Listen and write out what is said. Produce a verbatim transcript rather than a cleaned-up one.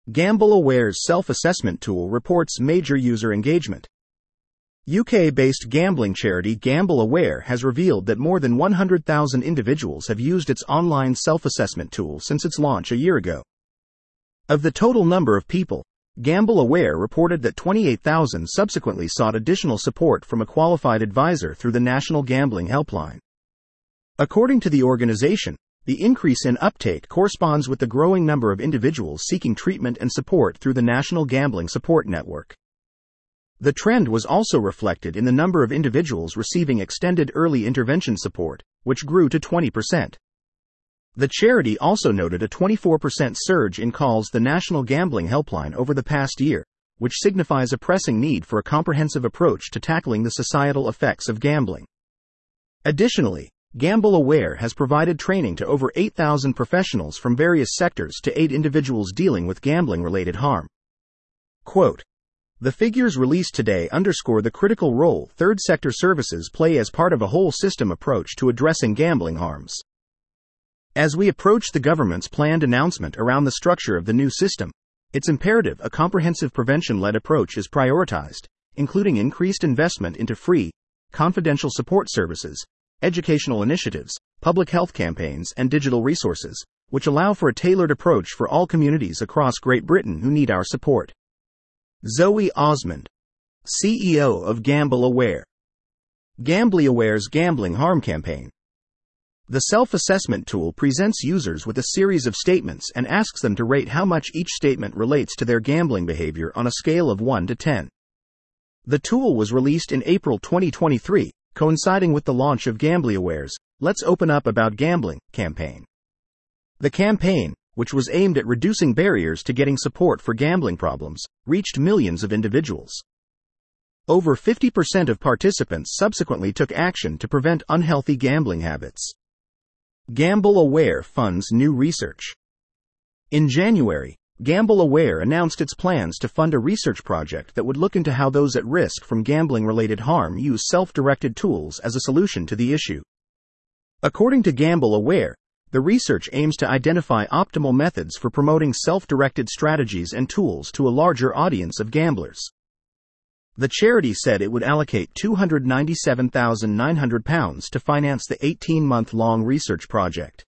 GambleAware's self-assessment tool reports major user engagement. U K-based gambling charity GambleAware has revealed that more than one hundred thousand individuals have used its online self-assessment tool since its launch a year ago. Of the total number of people, GambleAware reported that twenty-eight thousand subsequently sought additional support from a qualified advisor through the National Gambling Helpline. According to the organization, the increase in uptake corresponds with the growing number of individuals seeking treatment and support through the National Gambling Support Network. The trend was also reflected in the number of individuals receiving extended early intervention support, which grew to twenty percent. The charity also noted a twenty-four percent surge in calls to the National Gambling Helpline over the past year, which signifies a pressing need for a comprehensive approach to tackling the societal effects of gambling. Additionally, GambleAware has provided training to over eight thousand professionals from various sectors to aid individuals dealing with gambling-related harm. Quote, "The figures released today underscore the critical role third sector services play as part of a whole system approach to addressing gambling harms. As we approach the government's planned announcement around the structure of the new system, it's imperative a comprehensive prevention-led approach is prioritized, including increased investment into free, confidential support services, educational initiatives, public health campaigns, and digital resources, which allow for a tailored approach for all communities across Great Britain who need our support." Zoe Osmond, C E O of GambleAware. GambleAware's Gambling Harm Campaign. The self-assessment tool presents users with a series of statements and asks them to rate how much each statement relates to their gambling behavior on a scale of one to ten. The tool was released in April twenty twenty-three, coinciding with the launch of GambleAware's Let's Open Up About Gambling campaign. The campaign, which was aimed at reducing barriers to getting support for gambling problems, reached millions of individuals. Over fifty percent of participants subsequently took action to prevent unhealthy gambling habits. GambleAware funds new research. In January, GambleAware announced its plans to fund a research project that would look into how those at risk from gambling-related harm use self-directed tools as a solution to the issue. According to GambleAware, the research aims to identify optimal methods for promoting self-directed strategies and tools to a larger audience of gamblers. The charity said it would allocate two hundred ninety-seven thousand nine hundred pounds to finance the eighteen-month-long research project.